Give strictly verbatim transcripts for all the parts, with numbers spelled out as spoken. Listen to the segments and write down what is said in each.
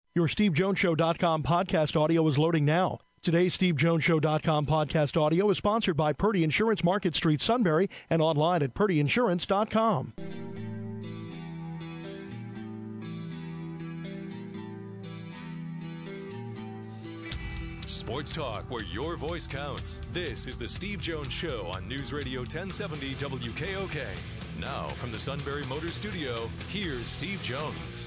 Your Steve Jones Show dot com podcast audio is loading now. Today's Steve Jones Show dot com podcast audio is sponsored by Purdy Insurance, Market Street, Sunbury, and online at Purdy Insurance dot com. Sports talk where your voice counts. This is the Steve Jones Show on News Radio ten seventy W K O K. Now from the Sunbury Motors Studio, here's Steve Jones.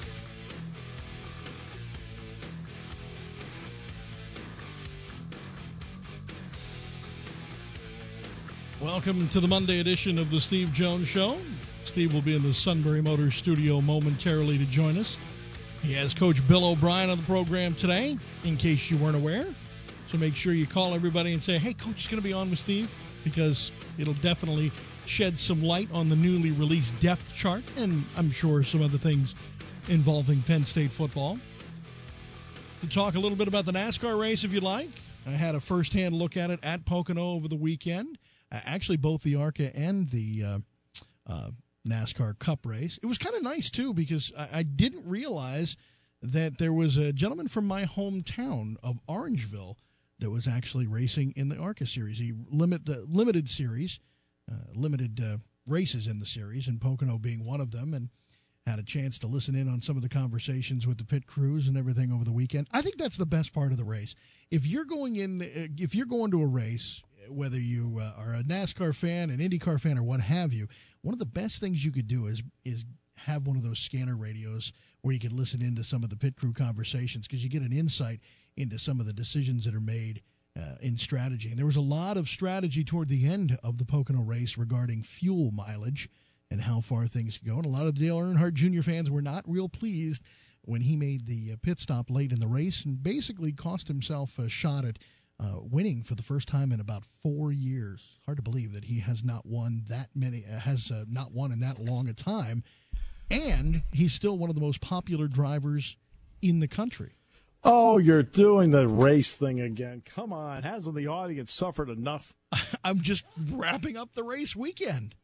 Welcome to the Monday edition of the Steve Jones Show. Steve will be in the Sunbury Motors studio momentarily to join us. He has Coach Bill O'Brien on the program today, in case you weren't aware. So make sure you call everybody and say, hey, Coach is going to be on with Steve, because it'll definitely shed some light on the newly released depth chart, and I'm sure some other things involving Penn State football. To talk a little bit about the NASCAR race, if you'd like. I had a first-hand look at it at Pocono over the weekend. Actually, both the ARCA and the uh, uh, NASCAR Cup race. It was kind of nice, too, because I, I didn't realize that there was a gentleman from my hometown of Orangeville that was actually racing in the ARCA series. He limit the limited series, uh, limited uh, races in the series, and Pocono being one of them, and had a chance to listen in on some of the conversations with the pit crews and everything over the weekend. I think that's the best part of the race. If you're going in, if you're going to a race, whether you uh, are a NASCAR fan, an IndyCar fan, or what have you, one of the best things you could do is is have one of those scanner radios where you could listen into some of the pit crew conversations, because you get an insight into some of the decisions that are made uh, in strategy. And there was a lot of strategy toward the end of the Pocono race regarding fuel mileage and how far things go. And a lot of Dale Earnhardt Junior fans were not real pleased when he made the uh, pit stop late in the race and basically cost himself a shot at Uh, winning for the first time in about four years. Hard to believe that he has not won that many, uh, has uh, not won in that long a time. And he's still one of the most popular drivers in the country. Oh, you're doing the race thing again. Come on. Hasn't the audience suffered enough? I'm just wrapping up the race weekend.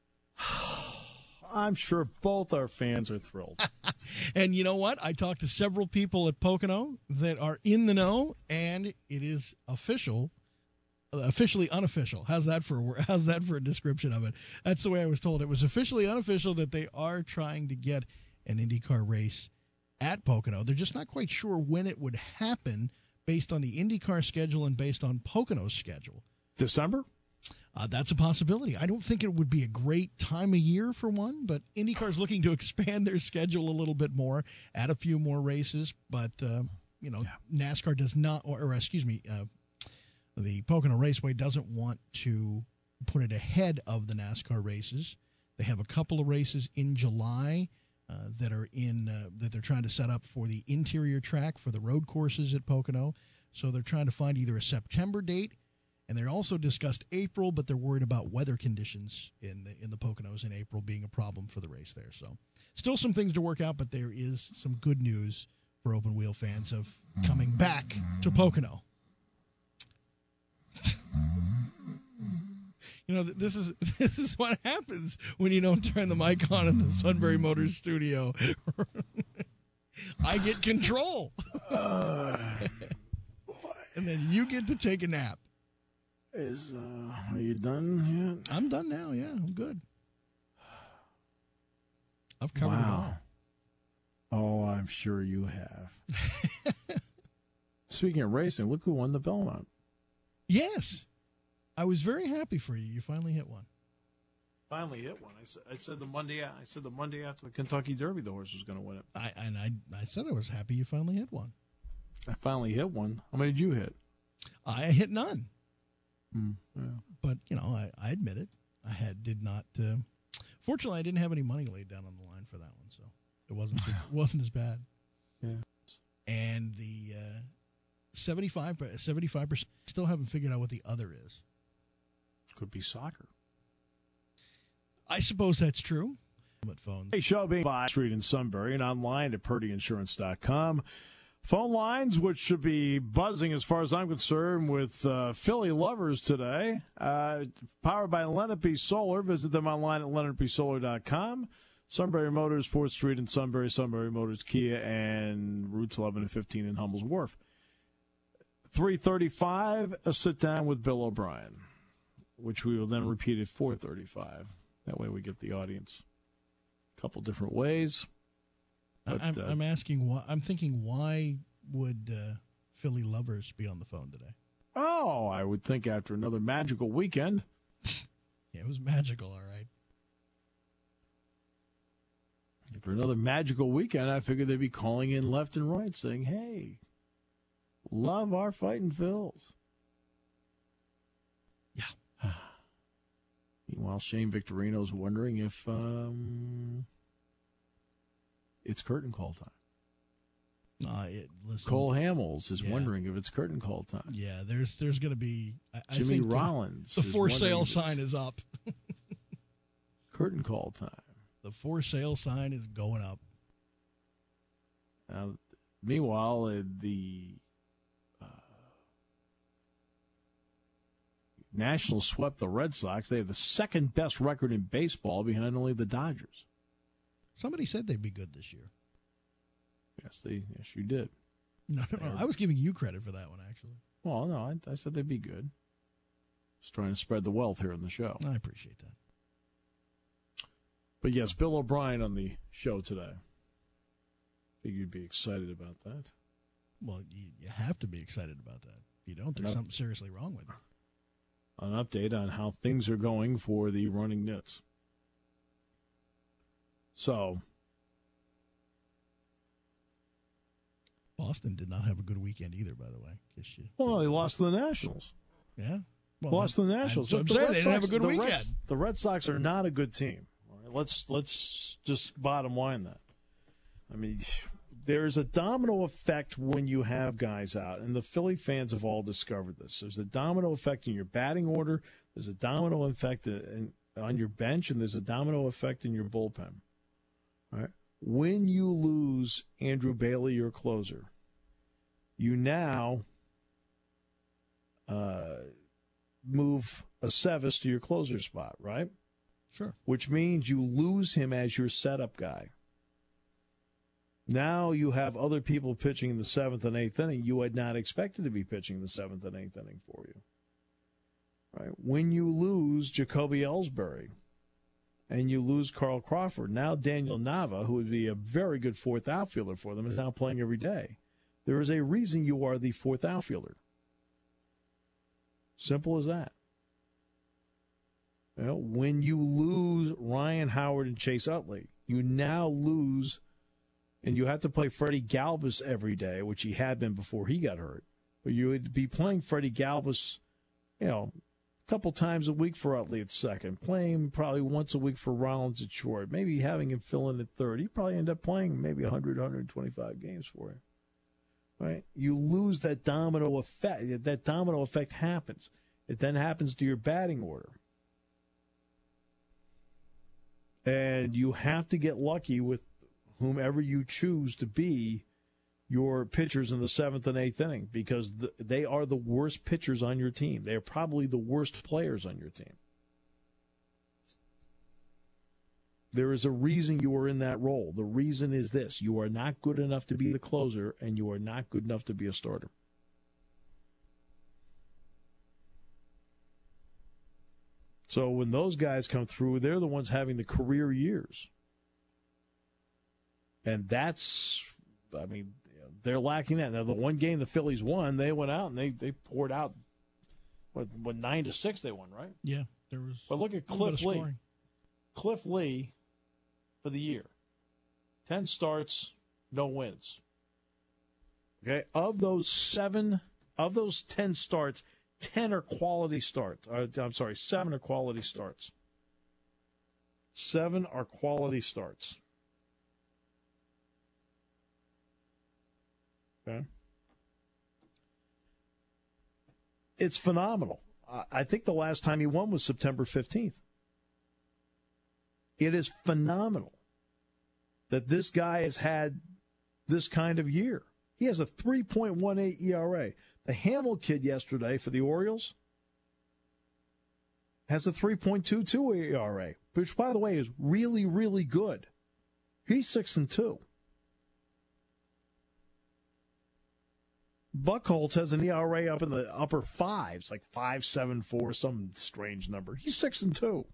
I'm sure both our fans are thrilled. And you know what? I talked to several people at Pocono that are in the know, and it is official, uh, officially unofficial. How's that for a, how's that for a description of it? That's the way I was told. It was officially unofficial that they are trying to get an IndyCar race at Pocono. They're just not quite sure when it would happen based on the IndyCar schedule and based on Pocono's schedule. December? Uh, that's a possibility. I don't think it would be a great time of year for one, but IndyCar's looking to expand their schedule a little bit more, add a few more races. But, uh, you know, yeah. NASCAR does not, or, or excuse me, uh, the Pocono Raceway doesn't want to put it ahead of the NASCAR races. They have a couple of races in July uh, that are in, uh, that they're trying to set up for the interior track for the road courses at Pocono. So they're trying to find either a September date. And they're also discussed April, but they're worried about weather conditions in the, in the Poconos in April being a problem for the race there. So still some things to work out, but there is some good news for open wheel fans of coming back to Pocono. You know, this is this is what happens when you don't turn the mic on in the Sunbury Motors studio. I get control. Uh, and then you get to take a nap. Is uh, are you done yet? I'm done now. Yeah, I'm good. I've covered wow. it all. Oh, I'm sure you have. Speaking of racing, look who won the Belmont. Yes, I was very happy for you. You finally hit one. Finally hit one. I said, I said the Monday. I said the Monday after the Kentucky Derby, the horse was going to win it. I and I, I said I was happy you finally hit one. I finally hit one. How many did you hit? I hit none. Mm, yeah. But, you know, I, I admit it. I had did not. Uh, fortunately, I didn't have any money laid down on the line for that one, so it wasn't it wasn't as bad. Yeah. And the uh, seventy-five percent still haven't figured out what the other is. Could be soccer. I suppose that's true. Phones. Hey, show being by Street in Sunbury and online at Purdy Insurance dot com. Phone lines, which should be buzzing as far as I'm concerned, with uh, Philly lovers today. Uh, powered by Lenape Solar. Visit them online at Lenape Solar dot com. Sunbury Motors, fourth Street in Sunbury, Sunbury Motors Kia, and routes eleven and fifteen in Hummel's Wharf. three thirty-five, a sit-down with Bill O'Brien, which we will then repeat at four thirty-five. That way we get the audience a couple different ways. But, I'm, uh, I'm asking why. I'm thinking, why would uh, Philly lovers be on the phone today? Oh, I would think after another magical weekend. Yeah, it was magical, all right. After another magical weekend, I figured they'd be calling in left and right saying, hey, love our Fighting Phils. Yeah. Meanwhile, Shane Victorino's wondering if um, it's curtain call time. Uh, it, listen, Cole Hamels is yeah. wondering if it's curtain call time. Yeah, there's there's going to be. I, I Jimmy think Rollins. The, the is for wondering sale if sign it's is up. curtain call time. The for sale sign is going up. Now, meanwhile, uh, the uh, Nationals swept the Red Sox. They have the second best record in baseball behind only the Dodgers. Somebody said they'd be good this year. Yes, they. Yes, you did. No, no, no. I was giving you credit for that one, actually. Well, no, I, I said they'd be good. Just trying to spread the wealth here on the show. I appreciate that. But yes, Bill O'Brien on the show today. I think you'd be excited about that. Well, you, you have to be excited about that. If you don't, there's An something seriously wrong with it. An update on how things are going for the running Nits. So, Boston did not have a good weekend either, by the way. Guess you, well, they lost to the Nationals. Yeah? Well, Lost to the Nationals. I'm, I'm The saying Red they didn't have a Sox- good the weekend. Red, the Red Sox are not a good team. All right, Let's let's just bottom line that. I mean, there's a domino effect when you have guys out, and the Philly fans have all discovered this. There's a domino effect in your batting order. There's a domino effect in, on your bench, and there's a domino effect in your bullpen. All right. When you lose Andrew Bailey, your closer, you now uh, move Aceves to your closer spot, right? Sure. Which means you lose him as your setup guy. Now you have other people pitching in the seventh and eighth inning you had not expected to be pitching the seventh and eighth inning for you. Right? When you lose Jacoby Ellsbury and you lose Carl Crawford, now Daniel Nava, who would be a very good fourth outfielder for them, is now playing every day. There is a reason you are the fourth outfielder. Simple as that. You know, when you lose Ryan Howard and Chase Utley, you now lose, and you have to play Freddie Galvis every day, which he had been before he got hurt. But you would be playing Freddie Galvis, you know, a couple times a week for Utley at second, playing probably once a week for Rollins at short, maybe having him fill in at third. He probably end up playing maybe one hundred, one hundred twenty-five games for you. Right? You lose that domino effect. That domino effect happens. It then happens to your batting order. And you have to get lucky with whomever you choose to be your pitchers in the seventh and eighth inning, because the, they are the worst pitchers on your team. They are probably the worst players on your team. There is a reason you are in that role. The reason is this: you are not good enough to be the closer, and you are not good enough to be a starter. So when those guys come through, they're the ones having the career years. And that's, I mean, they're lacking that. Now, the one game the Phillies won, they went out and they, they poured out, what, what, nine to six they won, right? Yeah, there was. But look at Cliff Lee. Cliff Lee for the year. Ten starts, no wins. Okay, of those seven, of those ten starts, ten are quality starts. Uh, I'm sorry, seven are quality starts. Seven are quality starts. Okay. It's phenomenal. I think the last time he won was September fifteenth. It is phenomenal that this guy has had this kind of year. He has a three point one eight E R A. The Hamill kid yesterday for the Orioles has a three point two two E R A, which, by the way, is really, really good. He's six and two. Buchholz has an E R A up in the upper fives, like five seven four, some strange number. He's six and two.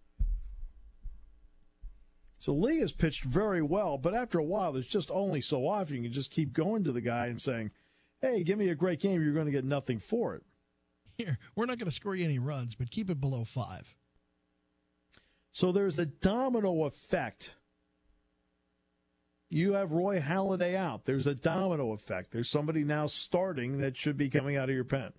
So Lee has pitched very well, but after a while, there's just only so often you can just keep going to the guy and saying, "Hey, give me a great game. You're going to get nothing for it." Here, we're not going to score you any runs, but keep it below five. So there's a domino effect. You have Roy Halladay out. There's a domino effect. There's somebody now starting that should be coming out of your pen.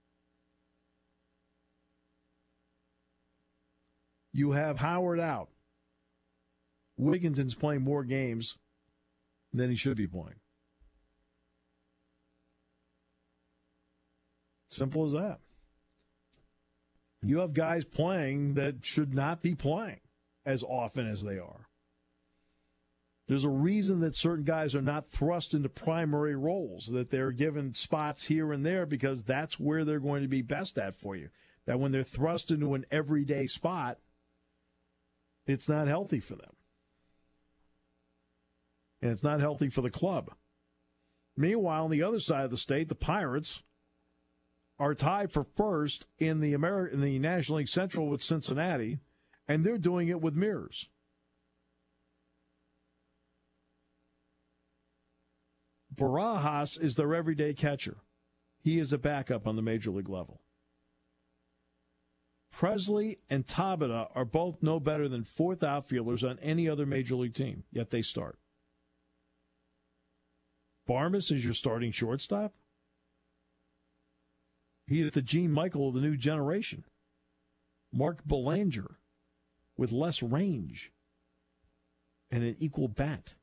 You have Howard out. Wigginton's playing more games than he should be playing. Simple as that. You have guys playing that should not be playing as often as they are. There's a reason that certain guys are not thrust into primary roles, that they're given spots here and there because that's where they're going to be best at for you. That when they're thrust into an everyday spot, it's not healthy for them. And it's not healthy for the club. Meanwhile, on the other side of the state, the Pirates are tied for first in the Ameri- in the National League Central with Cincinnati, and they're doing it with mirrors. Barajas is their everyday catcher. He is a backup on the major league level. Presley and Tabata are both no better than fourth outfielders on any other major league team, yet they start. Barmes is your starting shortstop. He is the Gene Michael of the new generation. Mark Belanger with less range and an equal bat.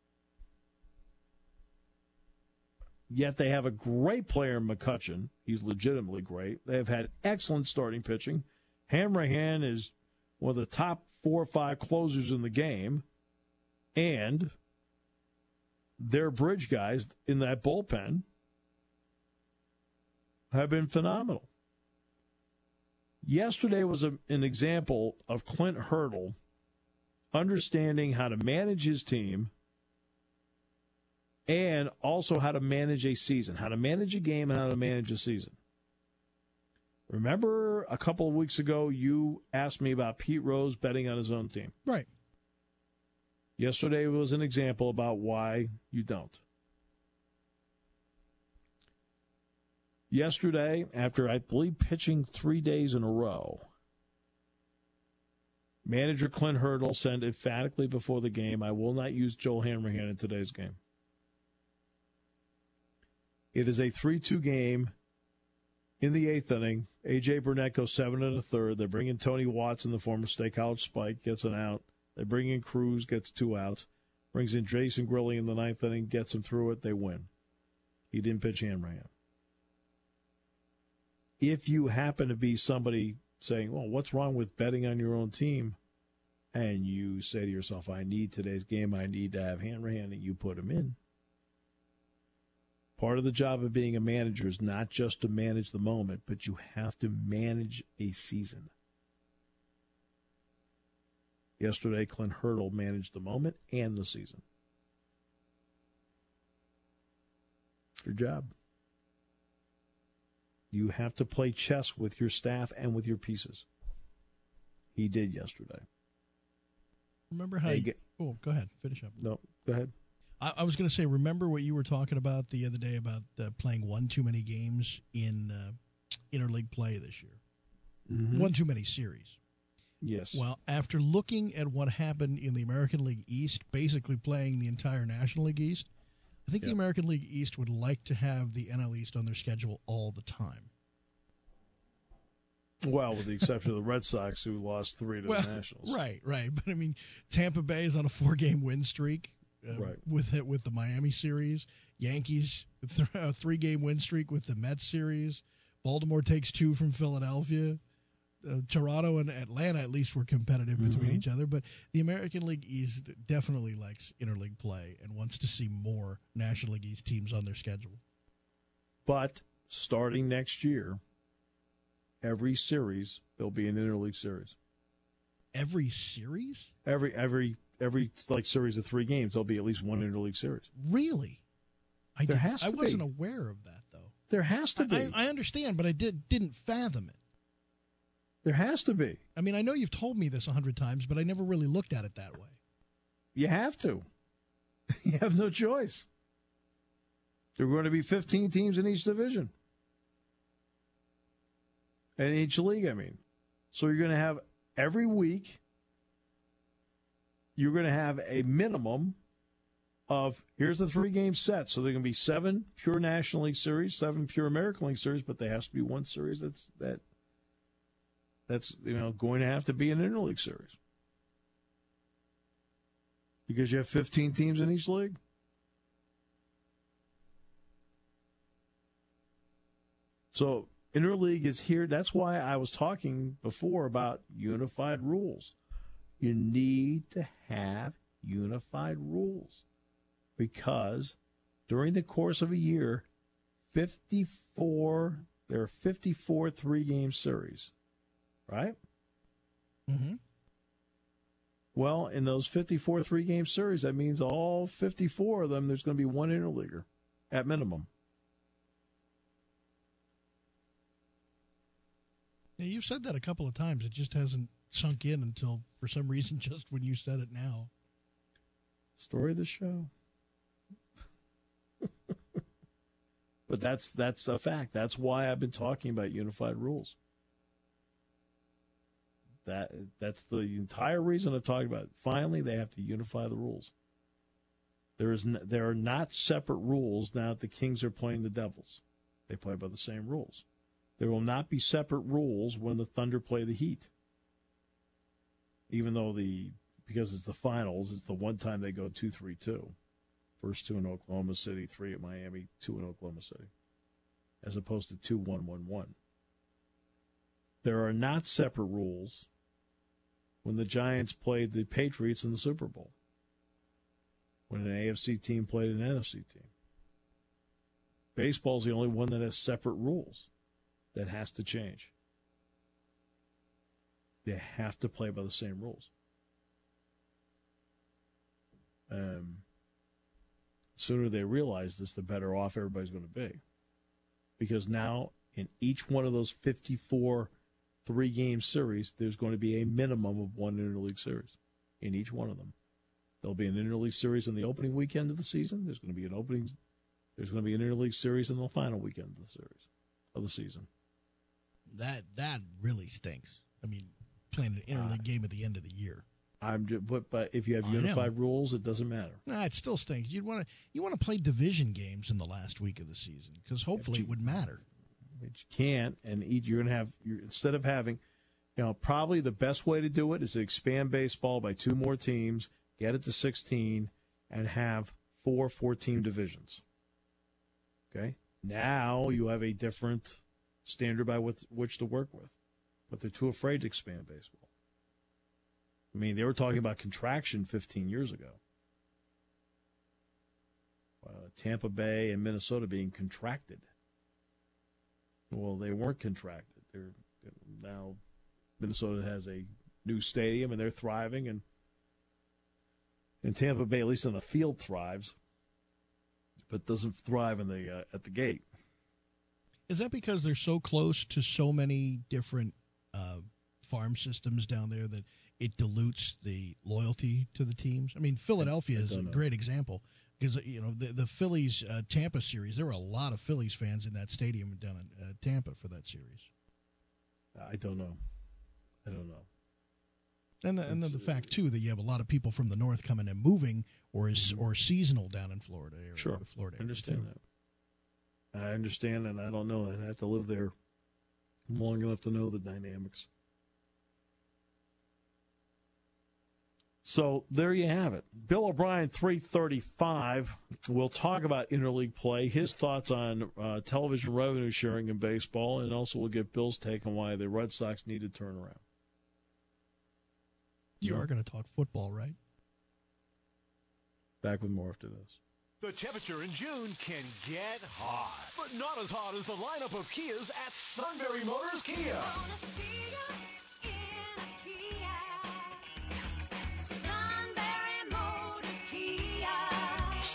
Yet they have a great player in McCutchen. He's legitimately great. They have had excellent starting pitching. Hanrahan is one of the top four or five closers in the game. And their bridge guys in that bullpen have been phenomenal. Yesterday was a, an example of Clint Hurdle understanding how to manage his team and also how to manage a season, how to manage a game and how to manage a season. Remember a couple of weeks ago you asked me about Pete Rose betting on his own team? Right. Yesterday was an example about why you don't. Yesterday, after I believe pitching three days in a row, manager Clint Hurdle said emphatically before the game, I will not use Joel Hanrahan in today's game. It is a three two game in the eighth inning. A J. Burnett goes seven and a third. They bring in Tony Watson, the former State College Spike, gets an out. They bring in Cruz, gets two outs. Brings in Jason Grilli in the ninth inning, gets him through it. They win. He didn't pitch Hanrahan. If you happen to be somebody saying, well, what's wrong with betting on your own team? And you say to yourself, I need today's game, I need to have Hanrahan, and you put him in. Part of the job of being a manager is not just to manage the moment, but you have to manage a season. Yesterday, Clint Hurdle managed the moment and the season. It's your job. You have to play chess with your staff and with your pieces. He did yesterday. Remember how Hey, you, get- oh, go ahead. Finish up. No, go ahead. I, I was going to say, remember what you were talking about the other day about uh, playing one too many games in uh, interleague play this year? Mm-hmm. One too many series. Yes. Well, after looking at what happened in the American League East, basically playing the entire National League East, I think Yep. the American League East would like to have the N L East on their schedule all the time. Well, with the exception of the Red Sox, who lost three to Well, the Nationals. Right, right. But, I mean, Tampa Bay is on a four-game win streak uh, Right. with it, with the Miami series. Yankees, th- a three-game win streak with the Mets series. Baltimore takes two from Philadelphia. Uh, Toronto and Atlanta at least were competitive between Mhm. each other. But the American League East definitely likes interleague play and wants to see more National League East teams on their schedule. But starting next year, every series, there'll be an interleague series. Every series? Every every every like series of three games, there'll be at least one interleague series. Really? I There did, has to I wasn't be. aware of that, though. There has to be. I, I understand, but I did, didn't fathom it. There has to be. I mean, I know you've told me this a hundred times, but I never really looked at it that way. You have to. You have no choice. There are going to be fifteen teams in each division. In each league, I mean. So you're going to have every week, you're going to have a minimum of, here's the three-game set. So there can be seven pure National League series, seven pure American League series, but there has to be one series that's that that's you know going to have to be an interleague series. Because you have fifteen teams in each league. So interleague is here. That's why I was talking before about unified rules. You need to have unified rules because during the course of a year, fifty-four there are fifty-four three-game series, right? Mm-hmm. Well, in those fifty-four three-game series, that means all fifty-four of them, there's going to be one interleaguer at minimum. Yeah, you've said that a couple of times. It just hasn't sunk in until, for some reason, just when you said it now. Story of the show. But that's that's a fact. That's why I've been talking about unified rules. That that's the entire reason I'm talking about it. Finally, they have to unify the rules. There is n- there are not separate rules now that the Kings are playing the Devils. They play by the same rules. There will not be separate rules when the Thunder play the Heat. Even though the because it's the finals, it's the one time they go two three two. First two in Oklahoma City, three at Miami, two in Oklahoma City, as opposed to two one one one. There are not separate rules when the Giants played the Patriots in the Super Bowl, when an A F C team played an N F C team. Baseball's the only one that has separate rules that has to change. They have to play by the same rules. Um, the sooner they realize this, the better off everybody's going to be. Because now, in each one of those fifty-four three-game series, there's going to be a minimum of one interleague series in each one of them. There'll be an interleague series in the opening weekend of the season. There's going to be an opening. There's going to be an interleague series in the final weekend of the series of the season. That that really stinks. I mean, playing an interleague uh, game at the end of the year. I'm just, but but if you have unified rules, it doesn't matter. Nah, it still stinks. You'd want to you want to play division games in the last week of the season because hopefully you, it would matter. But you can't, and you're going to have you're, instead of having, you know, probably the best way to do it is to expand baseball by two more teams, get it to sixteen, and have four four-team divisions. Okay, now you have a different standard by with, which to work with, but they're too afraid to expand baseball. I mean, they were talking about contraction fifteen years ago. Uh, Tampa Bay and Minnesota being contracted. Well, they weren't contracted. They're now Minnesota has a new stadium and they're thriving, and and Tampa Bay, at least on the field, thrives, but doesn't thrive in the uh, at the gate. Is that because they're so close to so many different uh, farm systems down there that it dilutes the loyalty to the teams? I mean, Philadelphia is a know. great example because, you know, the, the Phillies uh, Tampa series, there were a lot of Phillies fans in that stadium down in uh, Tampa for that series. I don't know. I don't know. And the, and then the fact, too, that you have a lot of people from the north coming and moving or is mm-hmm. or seasonal down in Florida. Area, sure. Florida I understand too. that. I understand, and I don't know. I have to live there long enough to know the dynamics. So there you have it. Bill O'Brien, three thirty-five. We'll talk about interleague play, his thoughts on uh, television revenue sharing in baseball, and also we'll get Bill's take on why the Red Sox need to turn around. You yeah. are going to talk football, right? Back with more after this. The temperature in June can get hot, but not as hot as the lineup of Kias at Sunbury Motors Kia. Sunbury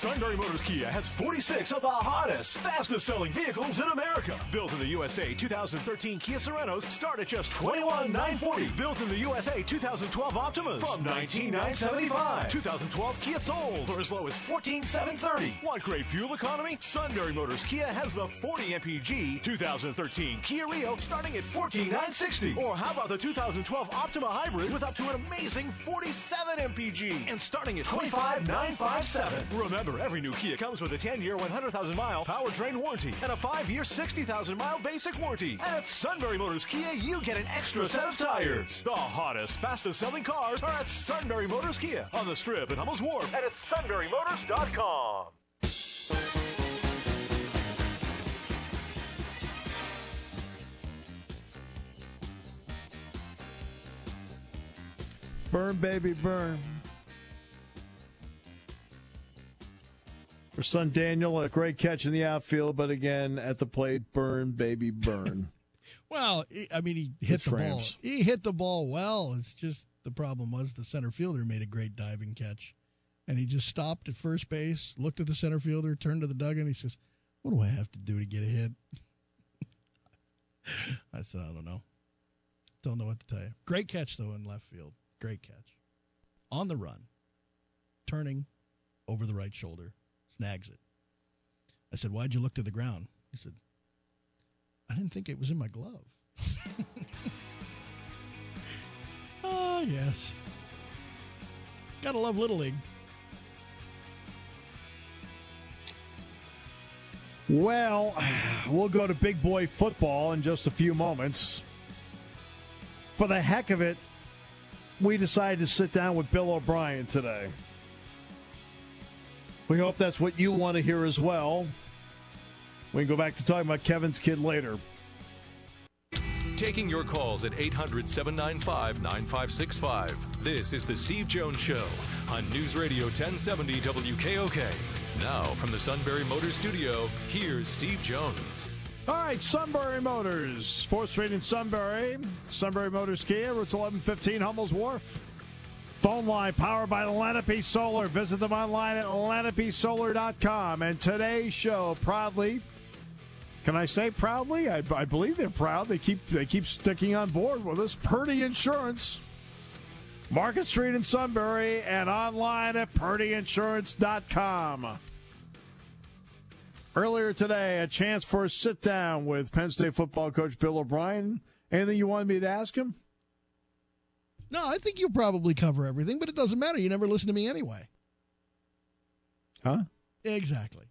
Sunbury Motors Kia has forty-six of the hottest, fastest-selling vehicles in America. Built in the U S A, two thousand thirteen Kia Sorentos start at just twenty-one thousand nine hundred forty dollars. Built in the U S A, two thousand twelve Optimas from nineteen thousand nine hundred seventy-five dollars. two thousand twelve Kia Souls for as low as fourteen thousand seven hundred thirty dollars. Want great fuel economy? Sunbury Motors Kia has the forty M P G two thousand thirteen Kia Rio starting at fourteen thousand nine hundred sixty dollars. Or how about the two thousand twelve Optima Hybrid with up to an amazing forty-seven M P G and starting at twenty-five thousand nine hundred fifty-seven dollars. Remember, every new Kia comes with a ten-year, one hundred thousand mile powertrain warranty and a five-year, sixty thousand mile basic warranty. And at Sunbury Motors Kia, you get an extra set of tires. The hottest, fastest-selling cars are at Sunbury Motors Kia on the Strip at Hummels Wharf and at sunbury motors dot com. Burn, baby, burn. For son Daniel, a great catch in the outfield, but again, at the plate, burn, baby, burn. Well, I mean, he hit It's the Rams. ball. He hit the ball well. It's just the problem was the center fielder made a great diving catch. And he just stopped at first base, looked at the center fielder, turned to the dugout, and he says, what do I have to do to get a hit? I said, I don't know. Don't know what to tell you. Great catch, though, in left field. Great catch. On the run. Turning over the right shoulder. Snags it. I said, why'd you look to the ground? He said, I didn't think it was in my glove. Ah, yes. Gotta love Little League. Well, we'll go to big boy football in just a few moments. For the heck of it, we decided to sit down with Bill O'Brien today. We hope that's what you want to hear as well. We can go back to talking about Kevin's kid later. Taking your calls at eight hundred, seven nine five, nine five six five. This is the Steve Jones Show on News Radio ten seventy W K O K. Now from the Sunbury Motors Studio, here's Steve Jones. All right, Sunbury Motors, fourth Street in Sunbury. Sunbury Motors Kia, Route eleven fifteen, Hummels Wharf. Phone line powered by Lenape Solar. Visit them online at lenape solar dot com. And today's show proudly, can I say proudly? I, I believe they're proud. They keep they keep sticking on board with us. Purdy Insurance, Market Street in Sunbury, and online at purdy insurance dot com. Earlier today, a chance for a sit-down with Penn State football coach Bill O'Brien. Anything you wanted me to ask him? No, I think you'll probably cover everything, but it doesn't matter. You never listen to me anyway. Huh? Exactly.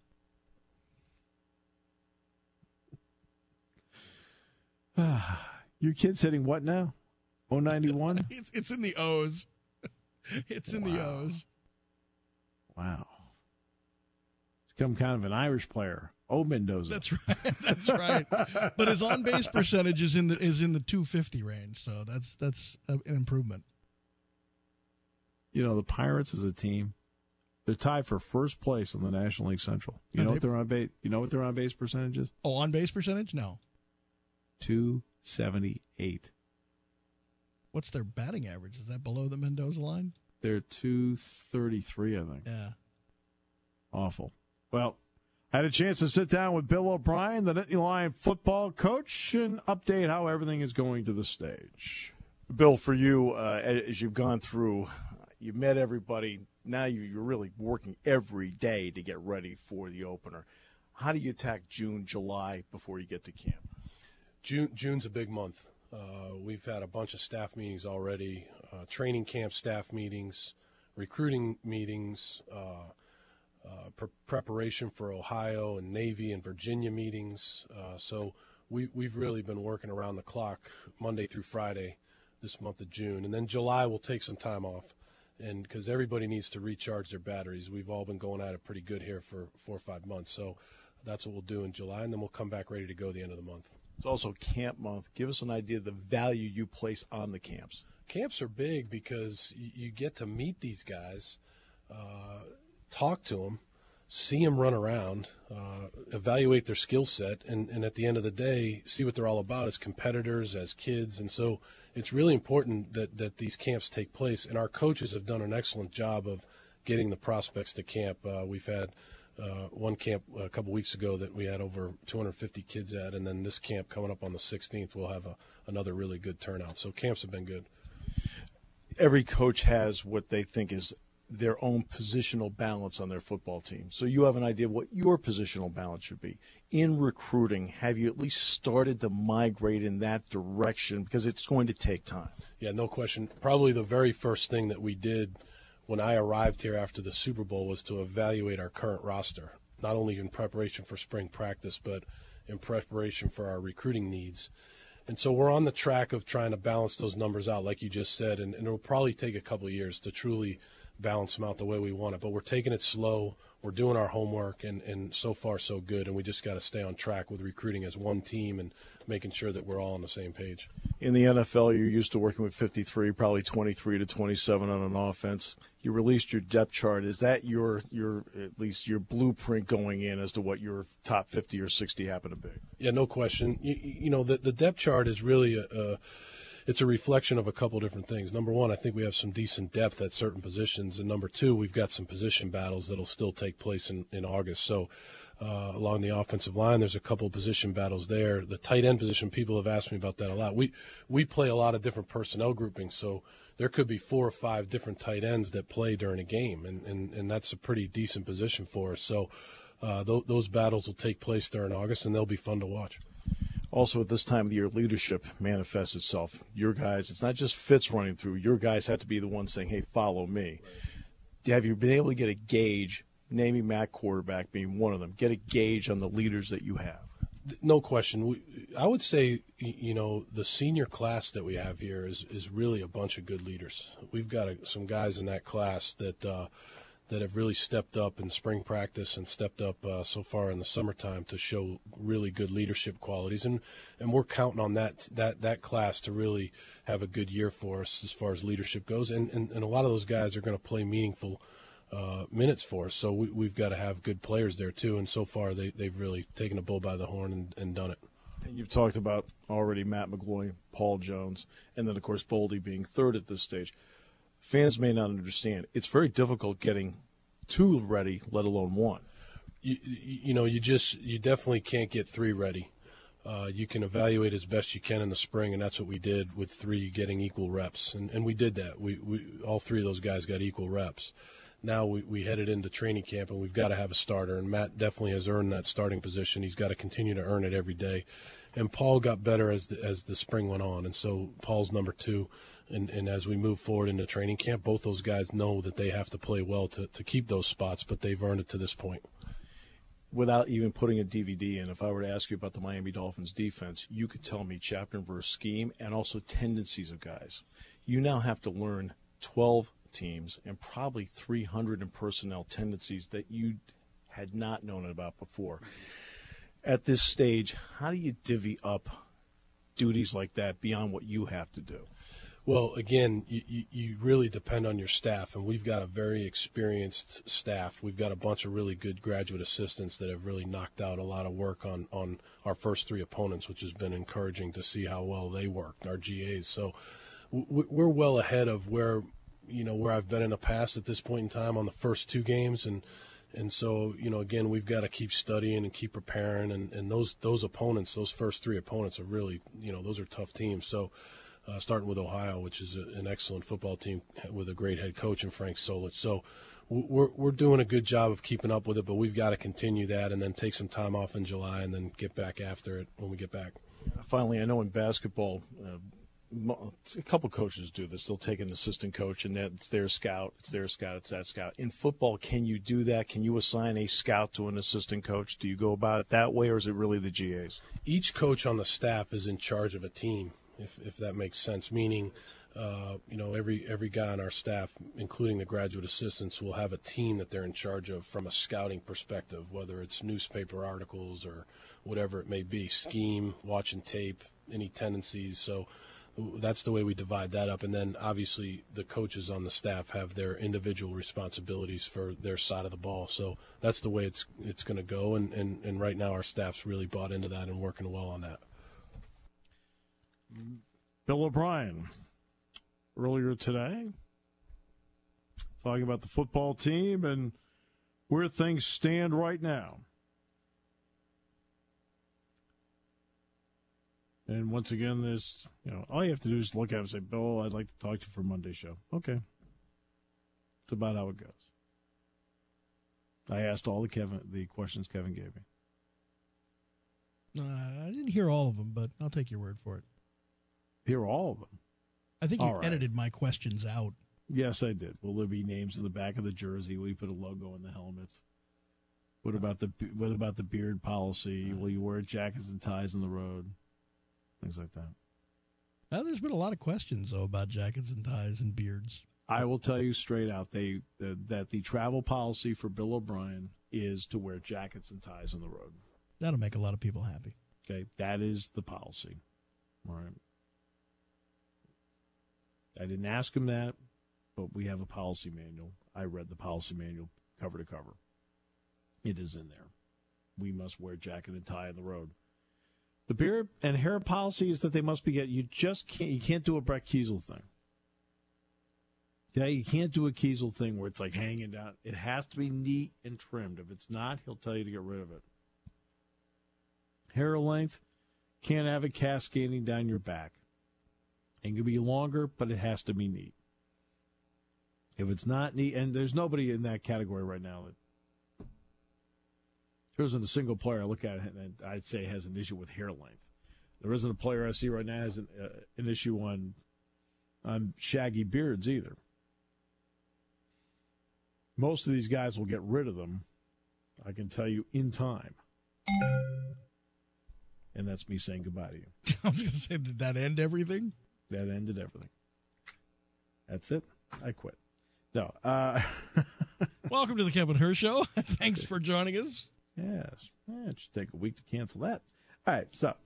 Your kid's hitting what now? oh ninety-one? It's it's in the O's. It's in Wow. the O's. Wow. He's become kind of an Irish player. Oh, Mendoza. That's right. That's right. But his on base percentage is in the is in the two fifty range, so that's that's an improvement. You know, the Pirates as a team, they're tied for first place in the National League Central. You Are know they- what their on base? You know what their on base percentage is? Oh, on base percentage? No. two seventy-eight. What's their batting average? Is that below the Mendoza line? They're two thirty-three, I think. Yeah. Awful. Well, I had a chance to sit down with Bill O'Brien, the Nittany Lion football coach, and update how everything is going to the stage. Bill, for you, uh, as you've gone through, you've met everybody. Now you- you're really working every day to get ready for the opener. How do you attack June, July before you get to camp? June June's a big month. Uh, we've had a bunch of staff meetings already, uh, training camp staff meetings, recruiting meetings, uh, uh, pre- preparation for Ohio and Navy and Virginia meetings. Uh, so we, we've really been working around the clock Monday through Friday this month of June. And then July we'll take some time off, and because everybody needs to recharge their batteries. We've all been going at it pretty good here for four or five months. So that's what we'll do in July, and then we'll come back ready to go the end of the month. It's also camp month. Give us an idea of the value you place on the camps. Camps are big because you, you get to meet these guys, uh, talk to them, see them run around, uh, evaluate their skill set, and, and at the end of the day, see what they're all about as competitors, as kids. And so it's really important that, that these camps take place, and our coaches have done an excellent job of getting the prospects to camp. Uh, we've had uh, one camp a couple weeks ago that we had over two hundred fifty kids at, and then this camp coming up on the sixteenth, we'll have a, another really good turnout. So camps have been good. Every coach has what they think is their own positional balance on their football team. So you have an idea of what your positional balance should be. In recruiting, have you at least started to migrate in that direction? Because it's going to take time. Yeah, no question. Probably the very first thing that we did when I arrived here after the Super Bowl was to evaluate our current roster, not only in preparation for spring practice, but in preparation for our recruiting needs. And so we're on the track of trying to balance those numbers out, like you just said, and, and it'll probably take a couple of years to truly balance them out the way we want it. But we're taking it slow. We're doing our homework, and, and so far so good. And we just got to stay on track with recruiting as one team and making sure that we're all on the same page. In the N F L, you're used to working with fifty-three, probably twenty-three to twenty-seven on an offense. You released your depth chart. Is that your, your at least your blueprint going in as to what your top fifty or sixty happen to be? Yeah, no question. You, you know, the, the depth chart is really a, a it's a reflection of a couple different things. Number one, I think we have some decent depth at certain positions. And number two, we've got some position battles that'll still take place in, in August. So uh, along the offensive line, there's a couple of position battles there. The tight end position, people have asked me about that a lot. We we play a lot of different personnel groupings, so there could be four or five different tight ends that play during a game, and, and, and that's a pretty decent position for us. So uh, th- those battles will take place during August, and they'll be fun to watch. Also, at this time of the year, leadership manifests itself. Your guys, it's not just Fitz running through. Your guys have to be the ones saying, hey, follow me. Right. Have you been able to get a gauge, naming Matt quarterback being one of them, get a gauge on the leaders that you have? No question. We, I would say, you know, the senior class that we have here is, is really a bunch of good leaders. We've got a, some guys in that class that uh, – that have really stepped up in spring practice and stepped up uh, so far in the summertime to show really good leadership qualities. And, and we're counting on that, that, that class to really have a good year for us as far as leadership goes. And, and, and a lot of those guys are going to play meaningful uh, minutes for us. So we, we've got to have good players there too. And so far they, they've really taken a bull by the horn and, and done it. And you've talked about already Matt McGloin, Paul Jones, and then, of course, Boldy being third at this stage. Fans may not understand. It's very difficult getting two ready, let alone one. You, you know, you just you definitely can't get three ready. Uh, you can evaluate as best you can in the spring, and that's what we did with three getting equal reps, and and we did that. We we all three of those guys got equal reps. Now we, we headed into training camp, and we've got to have a starter, and Matt definitely has earned that starting position. He's got to continue to earn it every day. And Paul got better as the, as the spring went on, and so Paul's number two. And, and as we move forward into training camp, both those guys know that they have to play well to, to keep those spots, but they've earned it to this point. Without even putting a D V D in, if I were to ask you about the Miami Dolphins defense, you could tell me chapter and verse scheme and also tendencies of guys. You now have to learn twelve teams and probably three hundred in personnel tendencies that you had not known about before. At this stage, how do you divvy up duties like that beyond what you have to do? Well, again, you, you really depend on your staff, and we've got a very experienced staff. We've got a bunch of really good graduate assistants that have really knocked out a lot of work on, on our first three opponents, which has been encouraging to see how well they worked, our G As. So we're well ahead of where, you know, where I've been in the past at this point in time on the first two games, and and so, you know, again, we've got to keep studying and keep preparing, and, and those those opponents, those first three opponents are really, you know, those are tough teams. So. Uh, starting with Ohio, which is a, an excellent football team with a great head coach in Frank Solich. So we're we're doing a good job of keeping up with it, but we've got to continue that and then take some time off in July and then get back after it when we get back. Finally, I know in basketball, uh, a couple coaches do this. They'll take an assistant coach, and it's their scout, it's their scout, it's that scout. In football, can you do that? Can you assign a scout to an assistant coach? Do you go about it that way, or is it really the G As? Each coach on the staff is in charge of a team. If if that makes sense, meaning, uh, you know, every every guy on our staff, including the graduate assistants, will have a team that they're in charge of from a scouting perspective, whether it's newspaper articles or whatever it may be, scheme, watching tape, any tendencies. So that's the way we divide that up. And then obviously the coaches on the staff have their individual responsibilities for their side of the ball. So that's the way it's it's going to go. And, and, and right now our staff's really bought into that and working well on that. Bill O'Brien, earlier today, talking about the football team and where things stand right now. And once again, there's, you know, all you have to do is look at him and say, Bill, I'd like to talk to you for Monday's show. Okay. That's about how it goes. I asked all the Kevin the questions Kevin gave me. Uh, I didn't hear all of them, but I'll take your word for it. Hear all of them? I think you all right. edited my questions out. Yes, I did. Will there be names in the back of the jersey? Will you put a logo in the helmet? What about the what about the beard policy? Will you wear jackets and ties on the road? Things like that. Now, there's been a lot of questions, though, about jackets and ties and beards. I will tell you straight out they uh, that the travel policy for Bill O'Brien is to wear jackets and ties on the road. That'll make a lot of people happy. Okay, that is the policy. All right. I didn't ask him that, but we have a policy manual. I read the policy manual cover to cover. It is in there. We must wear jacket and tie on the road. The beard and hair policy is that they must be get. You just can't. You can't do a Brett Kiesel thing. Yeah, you can't do a Kiesel thing where it's like hanging down. It has to be neat and trimmed. If it's not, he'll tell you to get rid of it. Hair length, can't have it cascading down your back. It can be longer, but it has to be neat. If it's not neat, and there's nobody in that category right now that there isn't a single player I look at and I'd say has an issue with hair length. There isn't a player I see right now has an, uh, an issue on on shaggy beards either. Most of these guys will get rid of them, I can tell you, in time. And that's me saying goodbye to you. I was going to say, did that end everything? That ended everything. That's it. I quit. No. Uh, Welcome to the Kevin Hur Show. Thanks for joining us. Yes. Eh, it should take a week to cancel that. All right. So,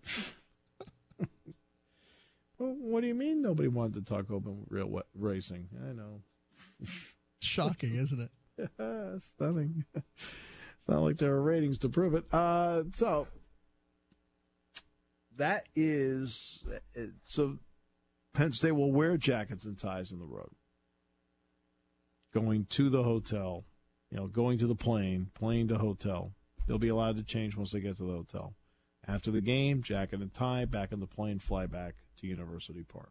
well, what do you mean nobody wanted to talk open real racing? I know. Shocking, isn't it? Stunning. It's not like there are ratings to prove it. Uh, so, that is, so Penn State will wear jackets and ties on the road. Going to the hotel, you know, going to the plane, plane to hotel. They'll be allowed to change once they get to the hotel. After the game, jacket and tie, back on the plane, fly back to University Park.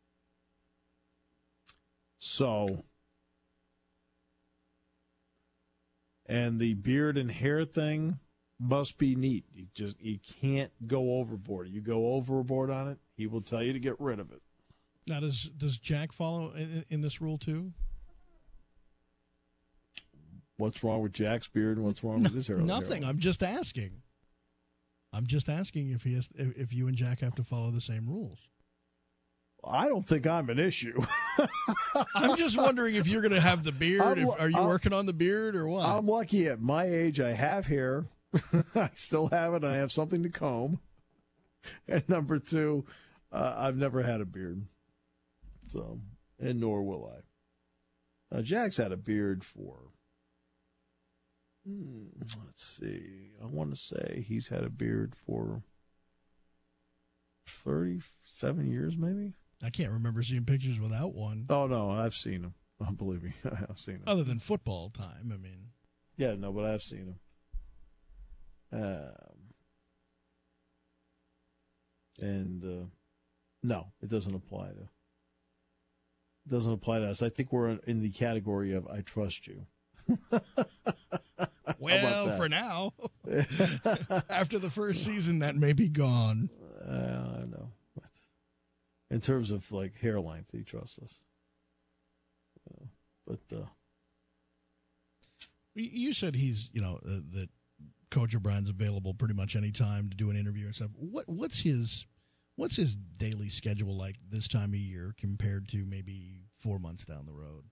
So, and the beard and hair thing must be neat. You just you can't go overboard. You go overboard on it, he will tell you to get rid of it. Now, does does Jack follow in, in this rule too? What's wrong with Jack's beard and what's wrong with his hair? Nothing. I'm just asking. I'm just asking if he has, if, if you and Jack have to follow the same rules. I don't think I'm an issue. I'm just wondering if you're going to have the beard. If, are you I'm, working on the beard or what? I'm lucky at my age. I have hair. I still have it. I have something to comb. And number two, uh, I've never had a beard. So, and nor will I. Now, Jack's had a beard for, hmm, let's see, I want to say he's had a beard for thirty-seven years maybe. I can't remember seeing pictures without one. Oh, no, I've seen him. Oh, believe me, I've seen him. Other than football time, I mean. Yeah, no, but I've seen him. Um, and, uh, no, it doesn't apply to It doesn't apply to us. I think we're in the category of I trust you. Well, for now. After the first season, that may be gone. Uh, I know. But in terms of, like, hair length, he trusts us. Uh, but, uh, you said he's, you know, uh, that Coach O'Brien's available pretty much any time to do an interview and stuff. What, what's his... What's his daily schedule like this time of year compared to maybe four months down the road?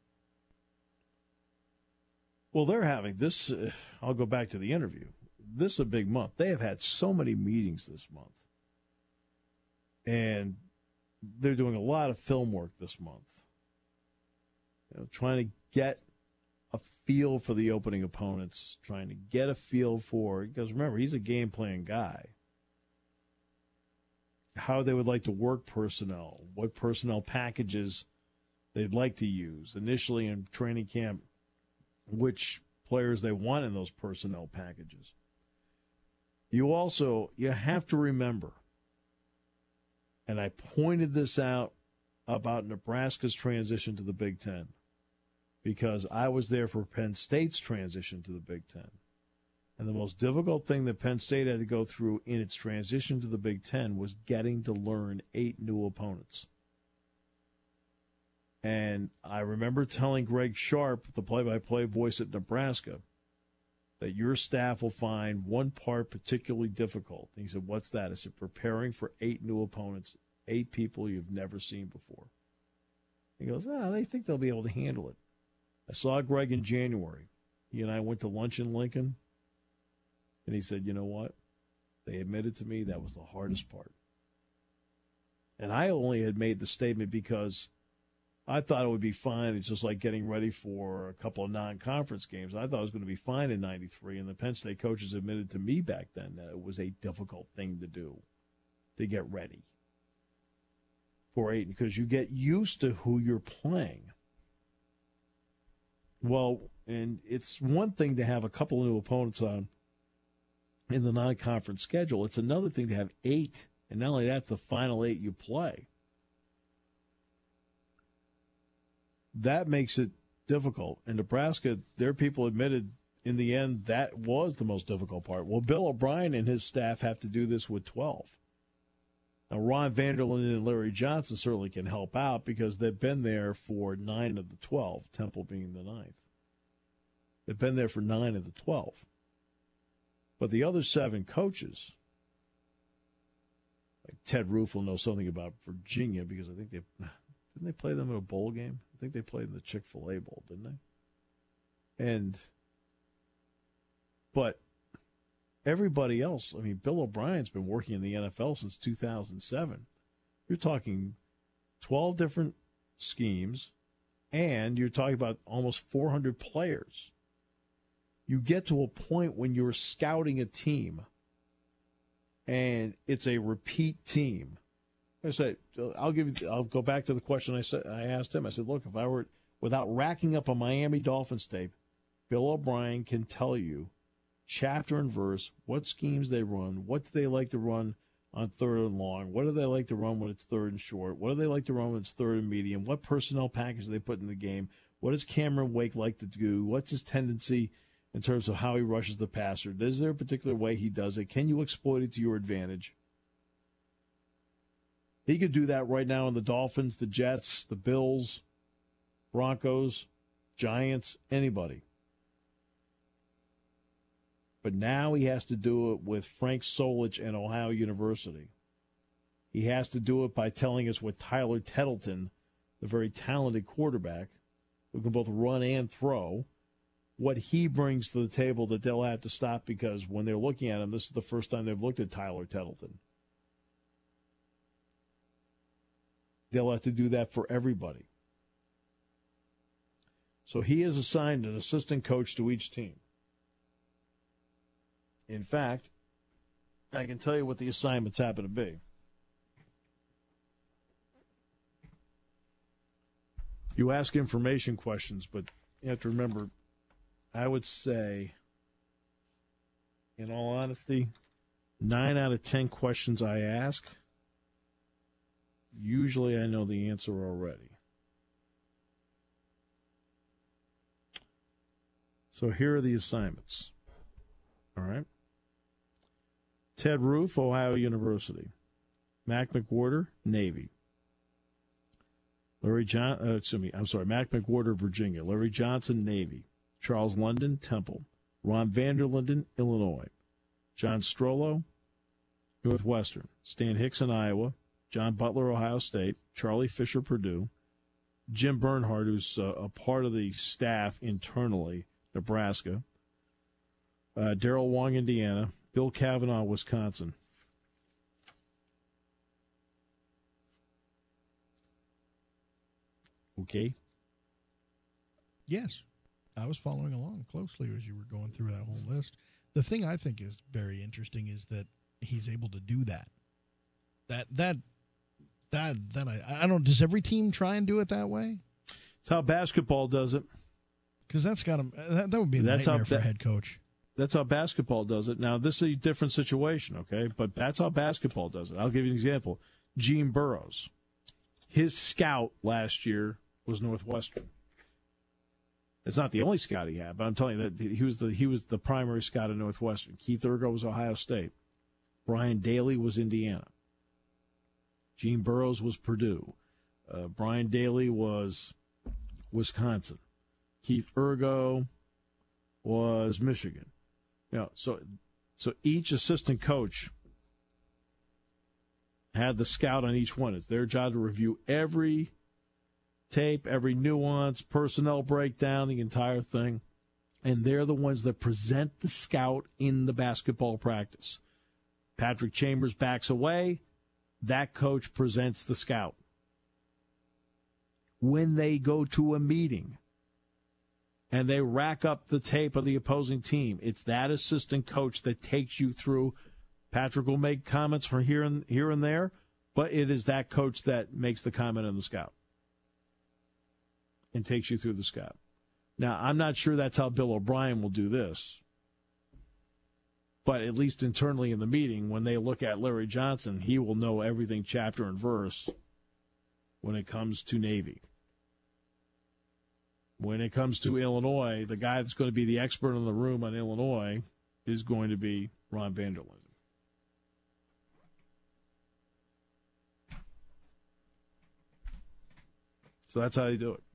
Well, they're having this. Uh, I'll go back to the interview. This is a big month. They have had so many meetings this month. And they're doing a lot of film work this month. You know, trying to get a feel for the opening opponents, trying to get a feel for, because remember, he's a game plan guy. How they would like to work personnel, what personnel packages they'd like to use initially in training camp, which players they want in those personnel packages. You also, you have to remember, and I pointed this out about Nebraska's transition to the Big Ten, because I was there for Penn State's transition to the Big Ten. And the most difficult thing that Penn State had to go through in its transition to the Big Ten was getting to learn eight new opponents. And I remember telling Greg Sharp, the play-by-play voice at Nebraska, that your staff will find one part particularly difficult. And he said, what's that? I said, preparing for eight new opponents, eight people you've never seen before. He goes, ah, they think they'll be able to handle it. I saw Greg in January. He and I went to lunch in Lincoln, and he said, you know what? They admitted to me that was the hardest part. And I only had made the statement because I thought it would be fine. It's just like getting ready for a couple of non-conference games. I thought it was going to be fine in ninety-three, and the Penn State coaches admitted to me back then that it was a difficult thing to do, to get ready for eight, because you get used to who you're playing. Well, and it's one thing to have a couple of new opponents on in the non-conference schedule. It's another thing to have eight, and not only that, the final eight you play. That makes it difficult. And Nebraska, their people admitted in the end that was the most difficult part. Well, Bill O'Brien and his staff have to do this with twelve. Now, Ron Vanderlinden and Larry Johnson certainly can help out because they've been there for nine of the twelve, Temple being the ninth. They've been there for nine of the twelve. But the other seven coaches, like Ted Roof will know something about Virginia because I think they didn't they play them in a bowl game? I think they played in the Chick-fil-A Bowl, didn't they? And, but everybody else, I mean, Bill O'Brien's been working in the N F L since two thousand seven. You're talking twelve different schemes, and you're talking about almost four hundred players. You get to a point when you're scouting a team, and it's a repeat team. I said, I'll give you. I'll go back to the question I said. I asked him. I said, "Look, if I were without racking up a Miami Dolphins tape, Bill O'Brien can tell you, chapter and verse, what schemes they run, what do they like to run on third and long, what do they like to run when it's third and short, what do they like to run when it's third and medium, what personnel package do they put in the game, what does Cameron Wake like to do, what's his tendency in terms of how he rushes the passer, is there a particular way he does it, can you exploit it to your advantage?" He could do that right now in the Dolphins, the Jets, the Bills, Broncos, Giants, anybody. But now he has to do it with Frank Solich and Ohio University. He has to do it by telling us what Tyler Tettleton, the very talented quarterback, who can both run and throw, what he brings to the table that they'll have to stop because when they're looking at him, this is the first time they've looked at Tyler Tettleton. They'll have to do that for everybody. So he has assigned an assistant coach to each team. In fact, I can tell you what the assignments happen to be. You ask information questions, but you have to remember, I would say, in all honesty, nine out of ten questions I ask, usually I know the answer already. So here are the assignments. All right. Ted Roof, Ohio University. Mac McWhorter, Navy. Larry John, uh, excuse me, I'm sorry, Mac McWhorter, Virginia. Larry Johnson, Navy. Charles London, Temple. Ron Vanderlinden, Illinois. John Strollo, Northwestern. Stan Hickson, Iowa. John Butler, Ohio State. Charlie Fisher, Purdue. Jim Bernhardt, who's uh, a part of the staff internally, Nebraska. Uh, Darrell Wong, Indiana. Bill Cavanaugh, Wisconsin. Okay? Yes. I was following along closely as you were going through that whole list. The thing I think is very interesting is that he's able to do that. That, that, that, that I, I don't, does every team try and do it that way? That's how basketball does it. Because that's got him. That, that would be a That's nightmare how for a ba- head coach. That's how basketball does it. Now, this is a different situation, okay? But that's how basketball does it. I'll give you an example. Gene Burrows. His scout last year was Northwestern. It's not the only scout he had, but I'm telling you that he was the he was the primary scout at Northwestern. Keith Urgo was Ohio State. Brian Daly was Indiana. Gene Burrows was Purdue. Uh, Brian Daly was Wisconsin. Keith Urgo was Michigan. You know, so so each assistant coach had the scout on each one. It's their job to review every tape, every nuance, personnel breakdown, the entire thing. And they're the ones that present the scout in the basketball practice. Patrick Chambers backs away. That coach presents the scout. When they go to a meeting and they rack up the tape of the opposing team, it's that assistant coach that takes you through. Patrick will make comments from here and here and there, but it is that coach that makes the comment on the scout and takes you through the scout. Now, I'm not sure that's how Bill O'Brien will do this, but at least internally in the meeting, when they look at Larry Johnson, he will know everything chapter and verse when it comes to Navy. When it comes to Illinois, the guy that's going to be the expert in the room on Illinois is going to be Ron Vanderlyn. So that's how they do it.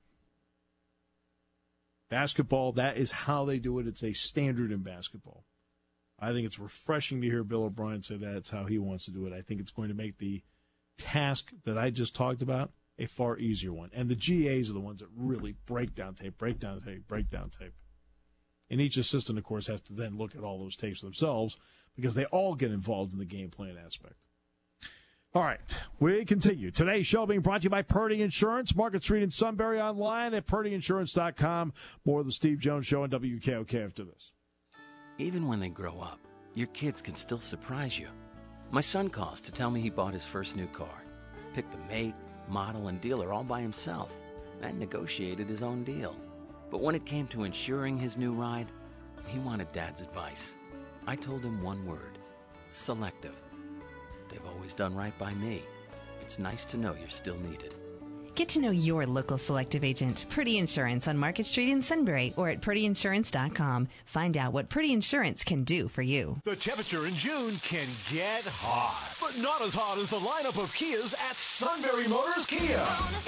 Basketball, that is how they do it. It's a standard in basketball. I think it's refreshing to hear Bill O'Brien say that's how he wants to do it. I think it's going to make the task that I just talked about a far easier one. And the G As are the ones that really break down tape, break down tape, break down tape. And each assistant, of course, has to then look at all those tapes themselves because they all get involved in the game plan aspect. All right, we continue. Today's show being brought to you by Purdy Insurance, Market Street in Sunbury, online at purdy insurance dot com. More of the Steve Jones Show on W K O K after this. Even when they grow up, your kids can still surprise you. My son calls to tell me he bought his first new car, picked the make, model, and dealer all by himself, and negotiated his own deal. But when it came to insuring his new ride, he wanted Dad's advice. I told him one word: Selective. They've always done right by me. It's nice to know you're still needed. Get to know your local Selective agent, Purdy Insurance, on Market Street in Sunbury or at purdy insurance dot com. Find out what Purdy Insurance can do for you. The temperature in June can get hot, but not as hot as the lineup of Kias at Sunbury Motors Kia.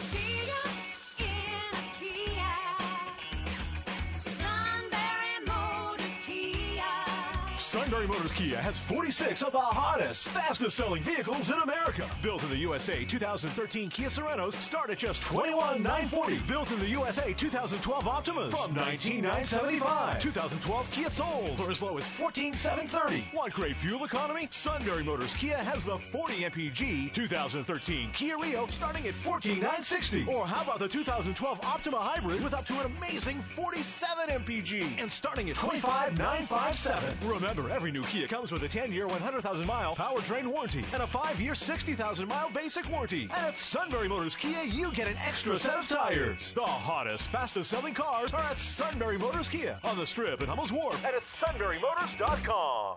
Sunbury Motors Kia has forty-six of the hottest, fastest-selling vehicles in America. Built in the U S A two thousand thirteen Kia Sorentos start at just twenty-one thousand nine hundred forty dollars. Built in the U S A two thousand twelve Optimas from nineteen thousand nine hundred seventy-five dollars. two thousand twelve Kia Souls for as low as fourteen thousand seven hundred thirty dollars. Want great fuel economy? Sunbury Motors Kia has the forty M P G two thousand thirteen Kia Rio starting at fourteen thousand nine hundred sixty dollars. Or how about the two thousand twelve Optima Hybrid with up to an amazing forty-seven M P G and starting at twenty-five thousand nine hundred fifty-seven dollars. Remember, every new Kia comes with a ten-year, one hundred thousand mile powertrain warranty and a five-year, sixty thousand mile basic warranty. And at Sunbury Motors Kia, you get an extra set of tires. The hottest, fastest-selling cars are at Sunbury Motors Kia on the Strip at Hummel's Wharf and at sunbury motors dot com.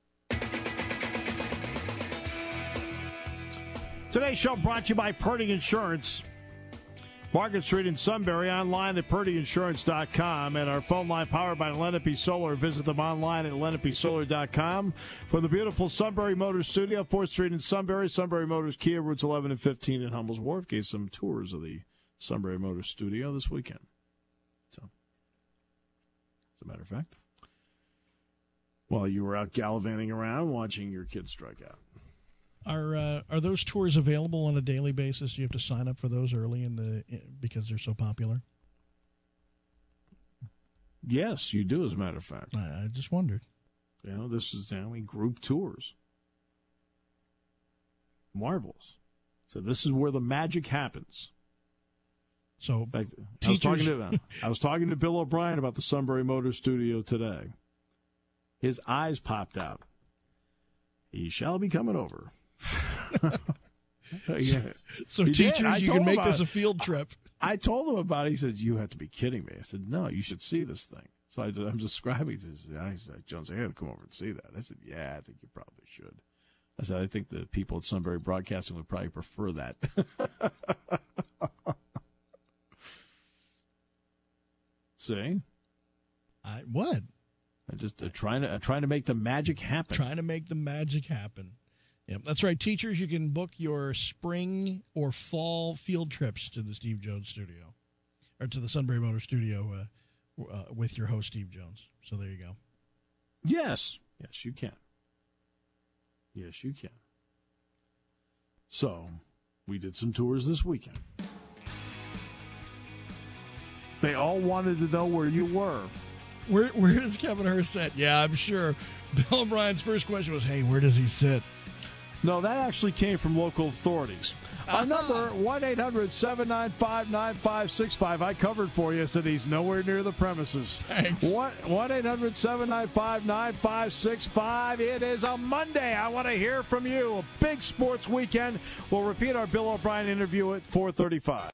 Today's show brought to you by Purdy Insurance. Market Street in Sunbury, online at purdy insurance dot com, and our phone line powered by Lenape Solar. Visit them online at lenape solar dot com. From the beautiful Sunbury Motors Studio, fourth Street in Sunbury, Sunbury Motors Kia, routes eleven and fifteen in Hummel's Wharf. Gave some tours of the Sunbury Motors Studio this weekend. So, as a matter of fact, while you were out gallivanting around watching your kids strike out. Are uh, are those tours available on a daily basis? You have to sign up for those early in the because they're so popular. Yes, you do. As a matter of fact, I, I just wondered. You know, this is how we group tours. Marvelous. So this is where the magic happens. So fact, I was talking to I was talking to Bill O'Brien about the Sunbury Motors Studio today. His eyes popped out. He shall be coming over. yeah. So He teachers, you can make this it. a field trip. I told him about it. He said, "You have to be kidding me." I said, "No, you should see this thing." So I, I'm describing to him. I said, "Jones, I got to come over and see that." I said, "Yeah, I think you probably should." I said, "I think the people at Sunbury Broadcasting would probably prefer that." See? I, what? I just uh, trying to uh, trying to make the magic happen. Trying to make the magic happen. Yep, that's right. Teachers, you can book your spring or fall field trips to the Steve Jones studio, or to the Sunbury Motor Studio uh, uh, with your host, Steve Jones. So there you go. Yes. Yes, you can. Yes, you can. So, we did some tours this weekend. They all wanted to know where you were. Where where does Kevin Hurst sit? Yeah, I'm sure. Bill O'Brien's first question was, hey, where does he sit? No, that actually came from local authorities. Uh-huh. Our number, one eight hundred seven nine five nine five six five. I covered for you, said he's nowhere near the premises. Thanks. one eight hundred seven nine five nine five six five. It is a Monday. I want to hear from you. A big sports weekend. We'll repeat our Bill O'Brien interview at four thirty-five.